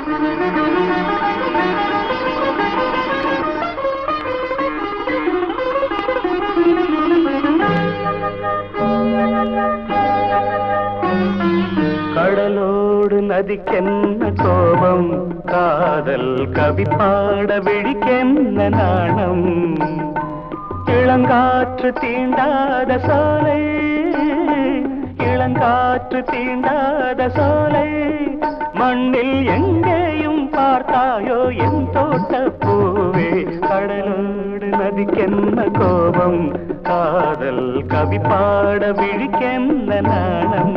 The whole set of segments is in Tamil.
கடலோடு நதிக்கென்ன கோபம், காதல் கவி பாட விழிக்கென்ன நாணம். இளங்காற்று தீண்டாத சோலை, இளங்காற்று தீண்டாத சோலை, மண்ணில் எங்கேயும் பார்த்தாயோ என் தோட்ட பூவே. கடலோடு நதிக்கென்ன கோபம், காதல் கவி பாட விழிக்கென்ன நாணம்.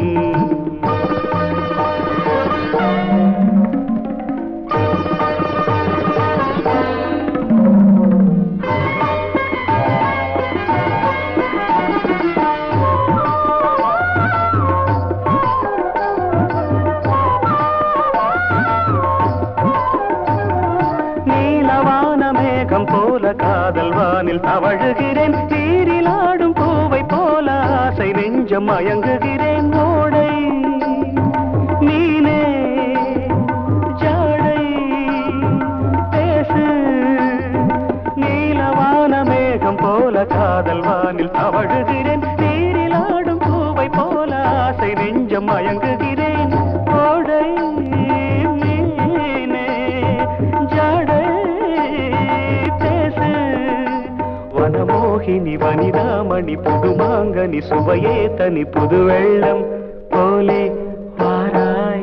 போல காதல் வானில் தவழுகிறேன், நீரில் ஆடும் பூவை போல ஆசை நெஞ்சம் மயங்குகிறேன். ஓடை நீனே ஜாடை பேசு, நீலவான மேகம் போல காதல் வானில் தவழுகிறேன், நீரில் ஆடும் பூவை போல ஆசை நெஞ்சம் மயங்குகிறேன். ஓடை நீனே ஜாடை வனமோகினி வனிதாமணி புதுமாங்கனி சுவையே தனி புது வெள்ளம் போலே வாராய்.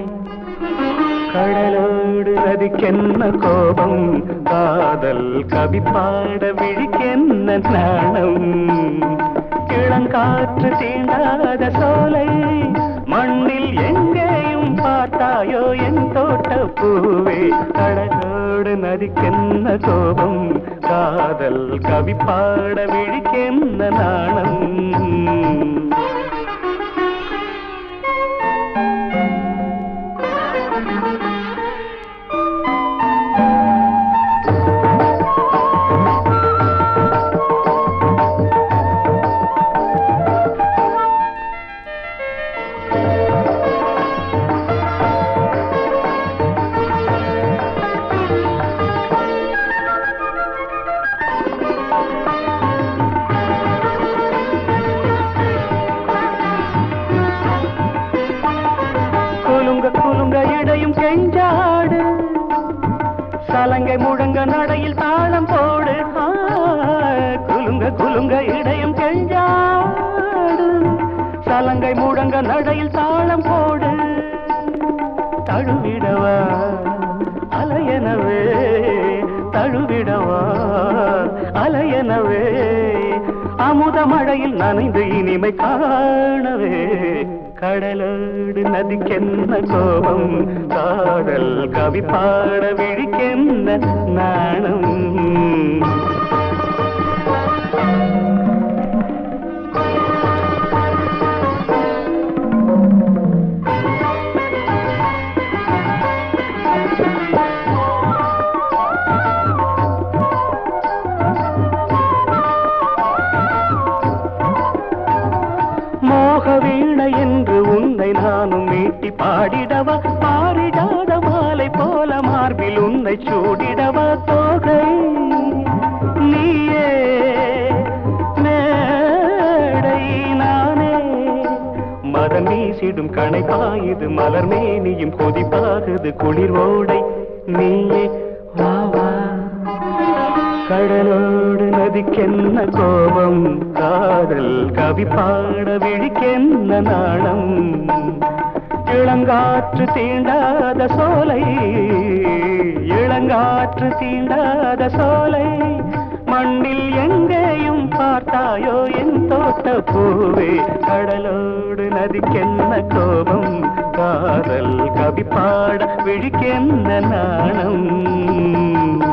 கடலோடு நதிக்கென்ன கோபம், காதல் கவி பாட விழிக்கென்ன நாணம். இளங்காற்று தீண்டாத சோலை, மண்ணில் எங்கேயும் பார்த்தாயோ என் தோட்ட பூவே. கடலோடு நதிக்கென்ன கோபம், காதல் கவி பாட விழிக்கென்ன நாணம். குலுங்க இடையும் கெஞ்சாடு, சலங்கை முழங்க நடையில் தாளம் போடு. குலுங்க இடையும் கெஞ்சாடு, சலங்கை முழங்க நடையில் தாளம் போடு. தழுவிடவா அலையனவே, தழுவிடவா அலையனவே, அமுத மழையில் நனைந்து இனிமை காணவே. கடலோடு நதிக்கென்ன கோபம், காதல் கவி பாட விழிக்கென்ன நாணம். மோகவீணை என்று உன்னை நானும் மீட்டி பாடிடவா, பாரிடாத மாலை போல மார்பில் உன்னை சூடிடவா. தோகை நீயே மேடை நானே, மதம் வீசிடும் கணை பாயுது, மலர் மேனியும் கொதிப்பாகுது குளிர் ஓடை நீயே வா வா. கடலோடு நதிக்கென்ன கோபம், காதல் கவி பாட விழிக்கென்ன நாணம். இளங்காற்று தீண்டாத சோலை, இளங்காற்று தீண்டாத சோலை, மண்ணில் எங்கேயும் பார்த்தாயோ என் தோட்ட பூவே. கடலோடு நதிக்கென்ன கோபம், காதல் கவி பாட விழிக்கென்ன நாணம்.